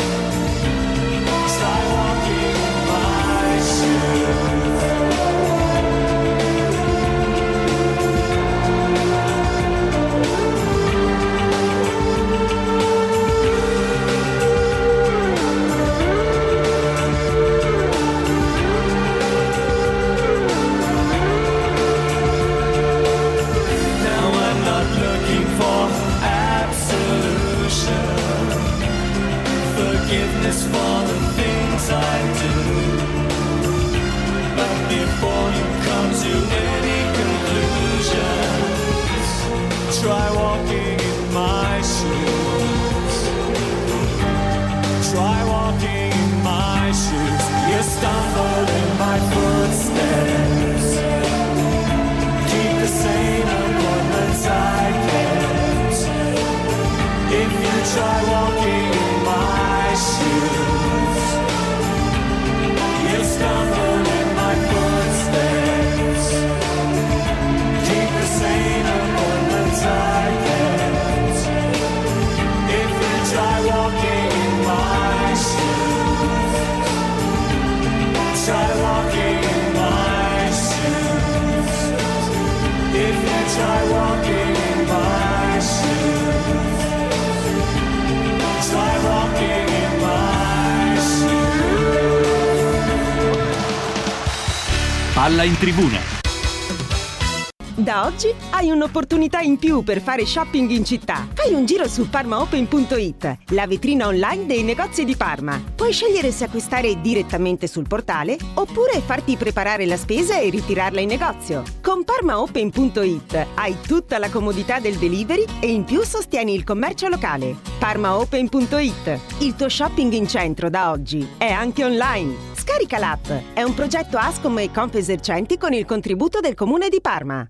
Try walking in my shoes. Forgiveness for the things I do. But before you come to any conclusions, try walking in my shoes. Try walking in my shoes. You stumble in my footsteps. Keep the same appointments I kept. If you try walking in my shoes, you stumble in my footsteps. Keep the same appointments I kept. If you try walking in my shoes, try walking in my shoes. If you try walking in my shoes, try walking in my shoes. Palla in tribuna. Da oggi hai un'opportunità in più per fare shopping in città. Fai un giro su parmaopen.it, la vetrina online dei negozi di Parma. Puoi scegliere se acquistare direttamente sul portale oppure farti preparare la spesa e ritirarla in negozio. Con parmaopen.it hai tutta la comodità del delivery e in più sostieni il commercio locale. Parmaopen.it, il tuo shopping in centro da oggi è anche online. Scarica l'app, è un progetto Ascom e Confesercenti con il contributo del Comune di Parma.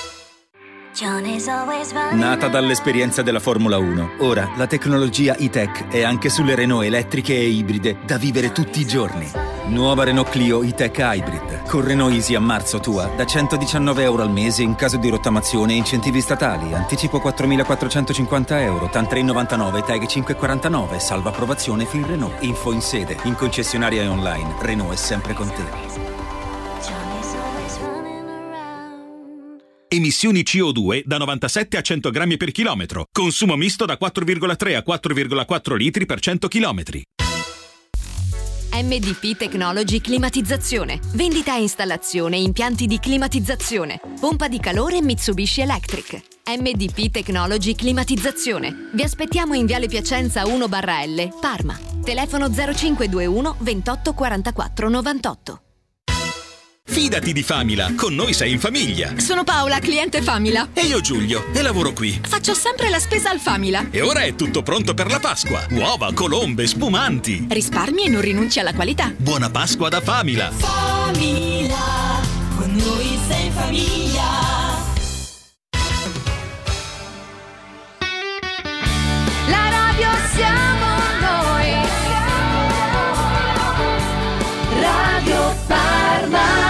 Nata dall'esperienza della Formula 1, ora la tecnologia e-Tech è anche sulle Renault elettriche e ibride da vivere tutti i giorni. Nuova Renault Clio e-Tech Hybrid. Con Renault Easy a marzo tua da €119 al mese in caso di rottamazione e incentivi statali. Anticipo €4.450, TAN 3,99, TAG 5,49, salva approvazione fin Renault. Info in sede, in concessionaria e online. Renault è sempre con te. Emissioni CO2 da 97 a 100 grammi per chilometro. Consumo misto da 4,3 a 4,4 litri per 100 chilometri. MDP Technology Climatizzazione. Vendita e installazione impianti di climatizzazione. Pompa di calore Mitsubishi Electric. MDP Technology Climatizzazione. Vi aspettiamo in Viale Piacenza 1/L, Parma. Telefono 0521 28 44 98. Fidati di Famila, con noi sei in famiglia. Sono Paola, cliente Famila. E io Giulio, e lavoro qui. Faccio sempre la spesa al Famila. E ora è tutto pronto per la Pasqua. Uova, colombe, spumanti. Risparmi e non rinunci alla qualità. Buona Pasqua da Famila. Famila, con noi sei in famiglia. La radio siamo noi. Radio Parma.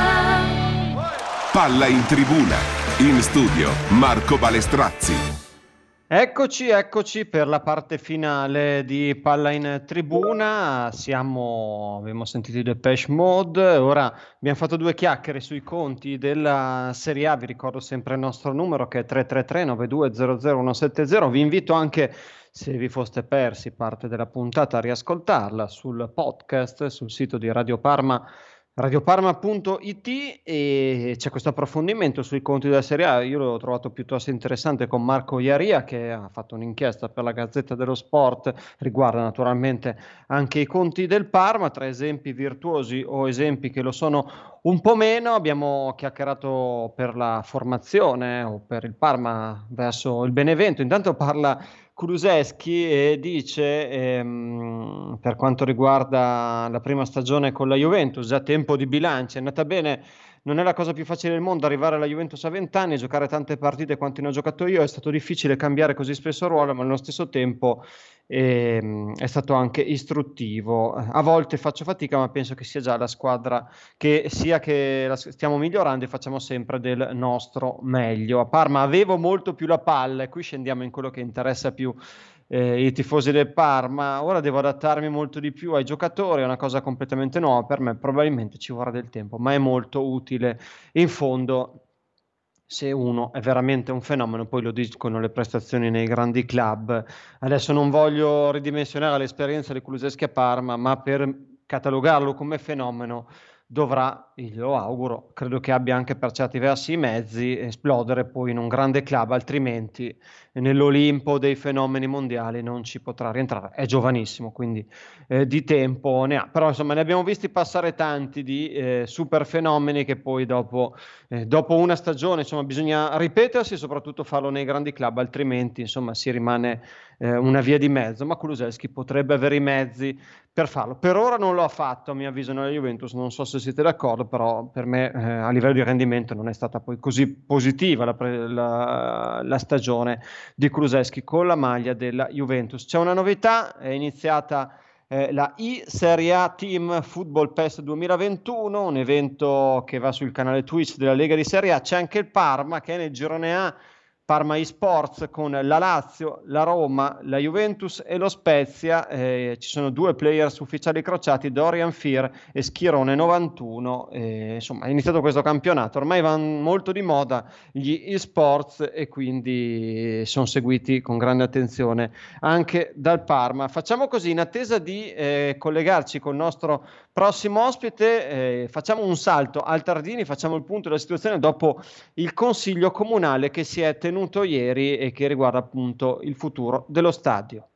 Palla in tribuna. In studio Marco Balestrazzi. Eccoci per la parte finale di Palla in tribuna. Abbiamo sentito i Depeche Mode, ora abbiamo fatto due chiacchiere sui conti della Serie A. Vi ricordo sempre il nostro numero che è 333-9200-170. Vi invito anche, se vi foste persi parte della puntata, a riascoltarla sul podcast, sul sito di Radio Parma. radioparma.it, e c'è questo approfondimento sui conti della Serie A. Io l'ho trovato piuttosto interessante con Marco Iaria, che ha fatto un'inchiesta per la Gazzetta dello Sport, riguarda naturalmente anche i conti del Parma, tra esempi virtuosi o esempi che lo sono un po' meno. Abbiamo chiacchierato per la formazione o per il Parma verso il Benevento. Intanto parla Kulusevski e dice, per quanto riguarda la prima stagione con la Juventus, già tempo di bilancio, è andata bene, non è la cosa più facile del mondo arrivare alla Juventus a 20 anni, giocare tante partite quanto ne ho giocato io, è stato difficile cambiare così spesso ruolo, ma allo stesso tempo è stato anche istruttivo. A volte faccio fatica, ma penso che sia già la squadra che la stiamo migliorando e facciamo sempre del nostro meglio. A Parma avevo molto più la palla, e qui scendiamo in quello che interessa più i tifosi del Parma. Ora devo adattarmi molto di più ai giocatori, è una cosa completamente nuova per me, probabilmente ci vorrà del tempo, ma è molto utile. In fondo, se uno è veramente un fenomeno, poi lo dicono le prestazioni nei grandi club. Adesso non voglio ridimensionare l'esperienza di Kulusevski a Parma, ma per catalogarlo come fenomeno dovrà, io lo auguro, credo che abbia anche per certi versi i mezzi, esplodere poi in un grande club, altrimenti nell'Olimpo dei fenomeni mondiali non ci potrà rientrare. È giovanissimo, quindi di tempo ne ha, però insomma ne abbiamo visti passare tanti di super fenomeni che poi dopo una stagione, insomma, bisogna ripetersi e soprattutto farlo nei grandi club, altrimenti insomma si rimane una via di mezzo. Ma Kulusevski potrebbe avere i mezzi per farlo. Per ora non lo ha fatto, a mio avviso, nella Juventus. Non so se siete d'accordo, però per me a livello di rendimento non è stata poi così positiva la stagione di Kulusevski con la maglia della Juventus. C'è una novità, è iniziata la Serie A Team Football Pass 2021, un evento che va sul canale Twitch della Lega di Serie A. C'è anche il Parma che è nel girone A, Parma eSports, con la Lazio, la Roma, la Juventus e lo Spezia. Ci sono 2 players ufficiali crociati, Dorian Fier e Schirone 91. Insomma, è iniziato questo campionato, ormai vanno molto di moda gli eSports e quindi sono seguiti con grande attenzione anche dal Parma. Facciamo così, in attesa di collegarci col nostro prossimo ospite, facciamo un salto al Tardini, facciamo il punto della situazione dopo il consiglio comunale che si è tenuto ieri e che riguarda appunto il futuro dello stadio.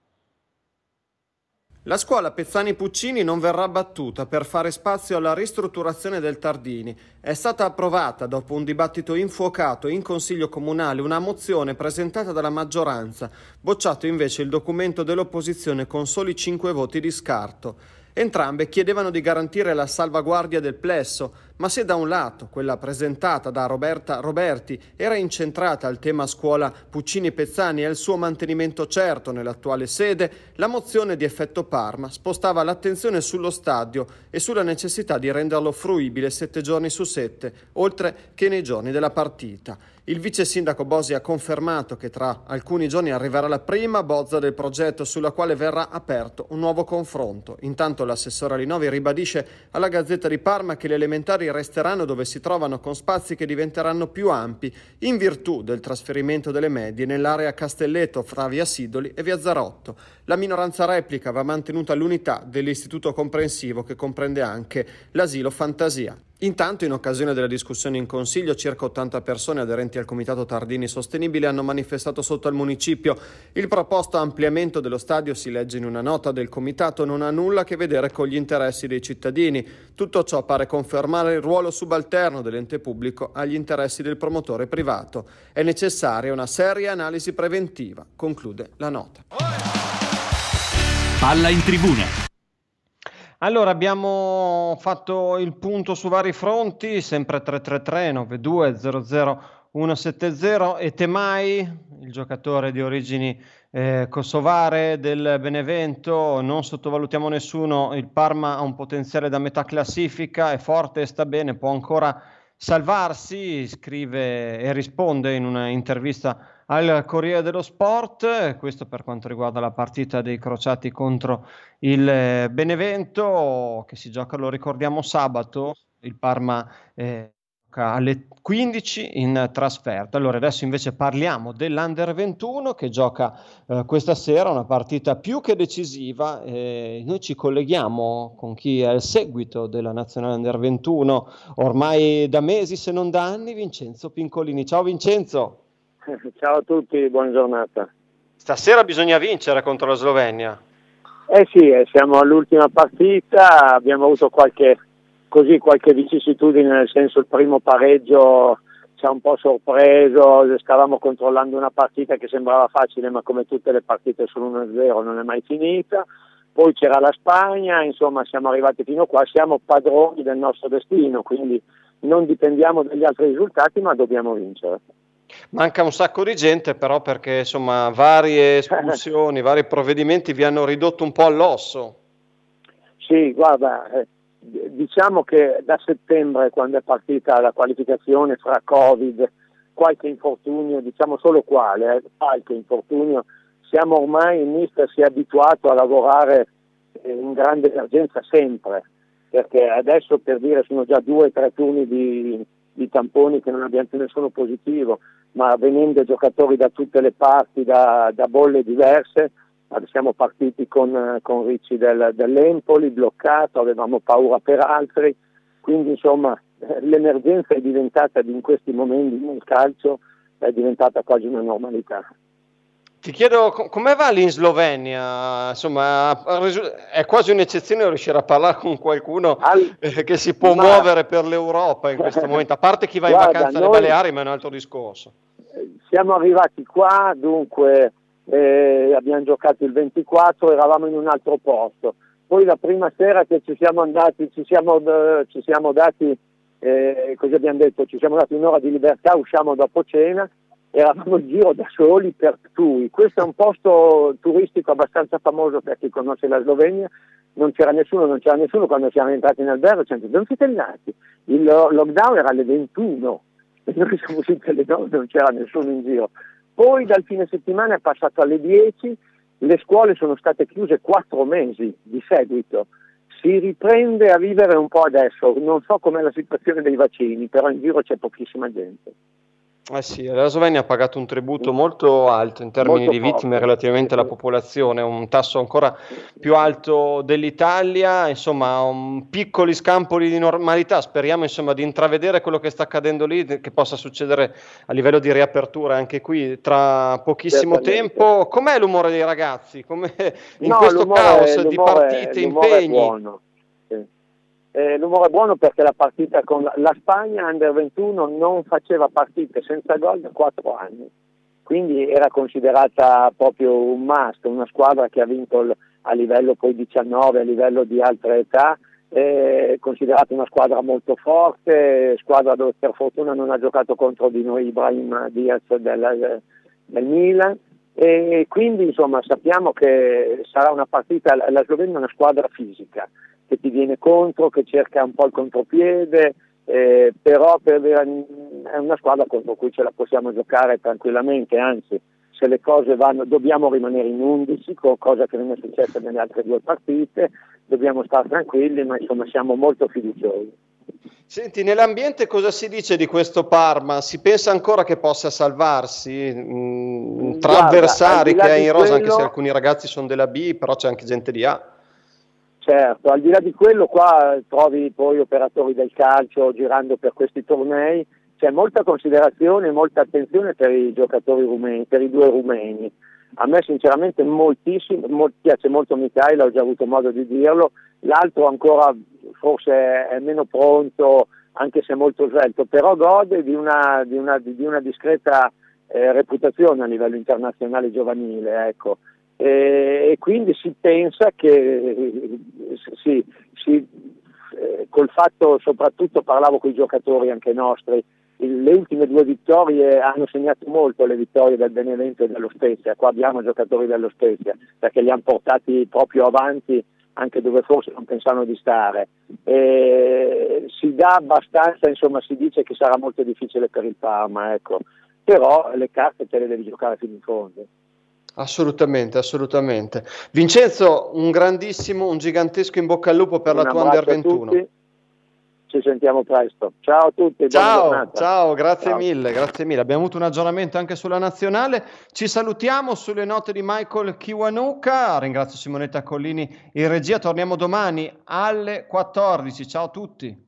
La scuola Pezzani Puccini non verrà battuta per fare spazio alla ristrutturazione del Tardini. È stata approvata, dopo un dibattito infuocato in Consiglio Comunale, una mozione presentata dalla maggioranza, bocciato invece il documento dell'opposizione con soli 5 voti di scarto. Entrambe chiedevano di garantire la salvaguardia del plesso, ma se da un lato quella presentata da Roberta Roberti era incentrata al tema scuola Puccini-Pezzani e al suo mantenimento certo nell'attuale sede, la mozione di Effetto Parma spostava l'attenzione sullo stadio e sulla necessità di renderlo fruibile 7 giorni su 7, oltre che nei giorni della partita. Il vice sindaco Bosi ha confermato che tra alcuni giorni arriverà la prima bozza del progetto sulla quale verrà aperto un nuovo confronto. Intanto l'assessore Linovi ribadisce alla Gazzetta di Parma che le elementari resteranno dove si trovano, con spazi che diventeranno più ampi in virtù del trasferimento delle medie nell'area Castelletto fra via Sidoli e via Zarotto. La minoranza replica va mantenuta l'unità dell'istituto comprensivo che comprende anche l'asilo Fantasia. Intanto, in occasione della discussione in Consiglio, circa 80 persone aderenti al Comitato Tardini Sostenibile hanno manifestato sotto al municipio. Il proposto ampliamento dello stadio, si legge in una nota del Comitato, non ha nulla a che vedere con gli interessi dei cittadini. Tutto ciò pare confermare il ruolo subalterno dell'ente pubblico agli interessi del promotore privato. È necessaria una seria analisi preventiva, conclude la nota. Palla in tribuna. Allora, abbiamo fatto il punto su vari fronti, sempre 333 92 00 170, e Temai, il giocatore di origini kosovare del Benevento. Non sottovalutiamo nessuno, il Parma ha un potenziale da metà classifica, è forte e sta bene, può ancora salvarsi, scrive e risponde in una intervista al Corriere dello Sport. Questo per quanto riguarda la partita dei crociati contro il Benevento, che si gioca, lo ricordiamo, sabato. Il Parma alle 15 in trasferta. Allora adesso invece parliamo dell'Under 21 che gioca questa sera una partita più che decisiva. Noi ci colleghiamo con chi è al seguito della nazionale Under 21 ormai da mesi se non da anni, Vincenzo Pincolini. Ciao Vincenzo. Ciao a tutti, buona giornata. Stasera bisogna vincere contro la Slovenia. Sì, siamo all'ultima partita, abbiamo avuto qualche vicissitudine, nel senso il primo pareggio ci ha un po' sorpreso, stavamo controllando una partita che sembrava facile, ma come tutte le partite sull'1-0 non è mai finita. Poi c'era la Spagna, insomma siamo arrivati fino qua, siamo padroni del nostro destino, quindi non dipendiamo dagli altri risultati, ma dobbiamo vincere. Manca un sacco di gente però, perché insomma varie espulsioni, vari provvedimenti vi hanno ridotto un po' all'osso. Sì, guarda, diciamo che da settembre, quando è partita la qualificazione fra Covid, qualche infortunio, diciamo solo qualche infortunio, siamo ormai, il mister si è abituato a lavorare in grande emergenza sempre, perché adesso, per dire, sono già 2 o 3 turni di tamponi che non abbiamo più nessuno positivo, ma venendo giocatori da tutte le parti, da bolle diverse. Siamo partiti con Ricci dell'Empoli bloccato, avevamo paura per altri, quindi insomma l'emergenza è diventata, in questi momenti nel calcio, è diventata quasi una normalità. Ti chiedo come va lì in Slovenia, insomma è quasi un'eccezione riuscire a parlare con qualcuno che si può muovere per l'Europa in questo momento, a parte chi va in vacanza alle Baleari, ma è un altro discorso. Siamo arrivati qua, dunque abbiamo giocato il 24, eravamo in un altro posto, poi la prima sera che ci siamo dati, così abbiamo detto, ci siamo dati un'ora di libertà, usciamo dopo cena, eravamo in giro da soli per Tui. Questo è un posto turistico abbastanza famoso per chi conosce la Slovenia, non c'era nessuno, quando siamo entrati in albergo ci hanno detto: non siete andati, il lockdown era alle 21 e noi siamo usciti alle 9, non c'era nessuno in giro. Poi dal fine settimana è passato alle 10, le scuole sono state chiuse 4 mesi di seguito, si riprende a vivere un po' adesso, non so com'è la situazione dei vaccini, però in giro c'è pochissima gente. Sì, la Slovenia ha pagato un tributo molto alto in termini di vittime relativamente alla popolazione, un tasso ancora più alto dell'Italia, insomma piccoli scampoli di normalità, speriamo insomma di intravedere quello che sta accadendo lì, che possa succedere a livello di riapertura anche qui tra pochissimo tempo. Com'è l'umore dei ragazzi? Com'è in questo caos di partite, impegni? È buono. L'umore è buono perché la partita con la Spagna Under 21 non faceva partite senza gol da 4 anni, quindi era considerata proprio un must, una squadra che ha vinto a livello poi 19, a livello di altre età, considerata una squadra molto forte, squadra dove per fortuna non ha giocato contro di noi Ibrahim Diaz del Milan, e quindi insomma sappiamo che sarà una partita, la Slovenia è una squadra fisica che ti viene contro, che cerca un po' il contropiede, però è una squadra contro cui ce la possiamo giocare tranquillamente, anzi se le cose vanno dobbiamo rimanere in 11, cosa che non è successa nelle altre 2 partite, dobbiamo stare tranquilli, ma insomma siamo molto fiduciosi. Senti, nell'ambiente cosa si dice di questo Parma? Si pensa ancora che possa salvarsi tra avversari che è in rosa, anche se alcuni ragazzi sono della B, però c'è anche gente di A? Certo, al di là di quello qua trovi poi operatori del calcio girando per questi tornei, c'è molta considerazione, molta attenzione per i giocatori rumeni, per i 2 rumeni. A me sinceramente piace molto Michail, ho già avuto modo di dirlo, l'altro ancora forse è meno pronto, anche se molto svelto, però gode di una discreta reputazione a livello internazionale giovanile, ecco. E quindi si pensa che col fatto, soprattutto parlavo con i giocatori anche nostri, le ultime 2 vittorie hanno segnato molto, le vittorie del Benevento e dello Spezia. Qua abbiamo giocatori dello Spezia perché li hanno portati proprio avanti anche dove forse non pensavano di stare, si dà abbastanza, insomma si dice che sarà molto difficile per il Parma, ecco, però le carte te le devi giocare fino in fondo. Assolutamente. Vincenzo, un gigantesco in bocca al lupo per la tua Under 21. ci sentiamo presto. Ciao a tutti, buona giornata. Ciao, grazie mille. Abbiamo avuto un aggiornamento anche sulla nazionale. Ci salutiamo sulle note di Michael Kiwanuka. Ringrazio Simonetta Collini in regia. Torniamo domani alle 14. Ciao a tutti.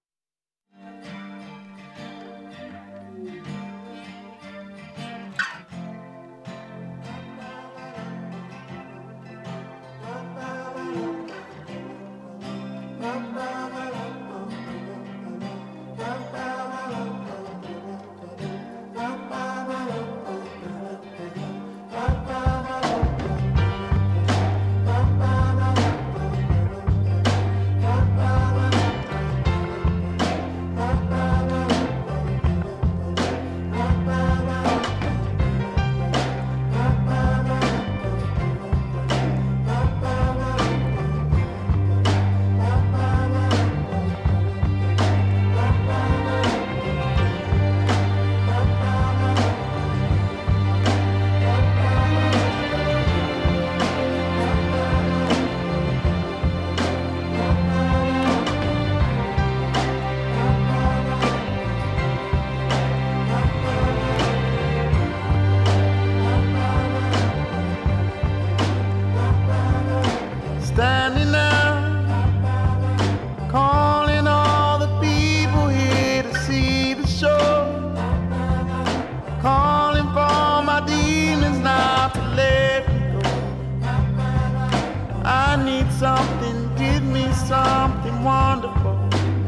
Standing up, calling all the people here to see the show, calling for my demons not to let me go. I need something, give me something wonderful.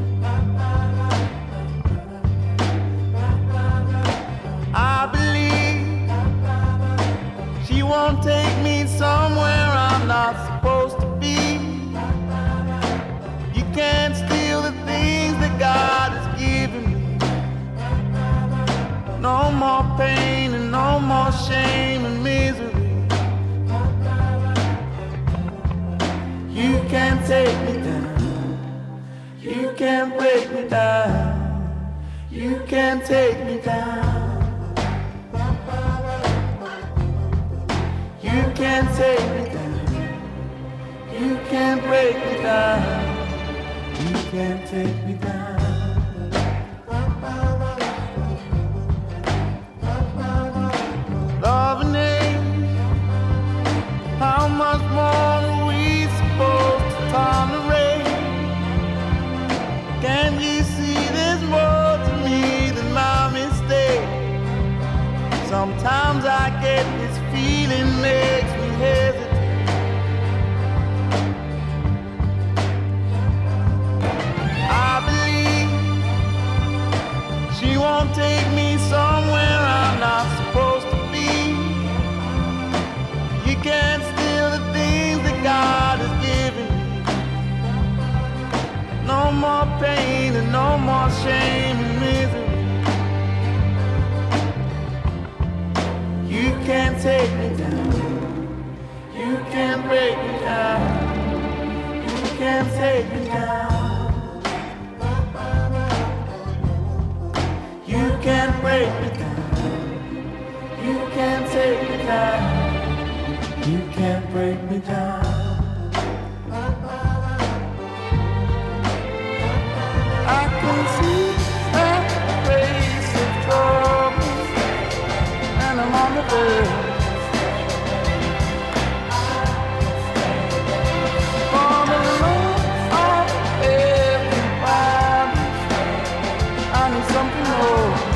I believe she won't take me somewhere I'm not supposed to be. You can't steal the things that God has given me. No more pain and no more shame and misery. You can't take me down. You can't break me down. You can't take me down. You can't take me down. You can't break me down. You can't take me down. Love and hate, how much more are we supposed to tolerate? Can't you see there's more to me than my mistake? Sometimes I get this feeling makes me hesitate. I believe she won't take me somewhere I'm not supposed to be. You can't steal the things that God has given me. No more pain and no more shame and misery. You can't take me down. You can't break me down. You can't take me down. You can't break me down. You can't take me down. You can't break me down. I can see that face of trouble, and I'm on the verge. For the love of everybody, I need something more.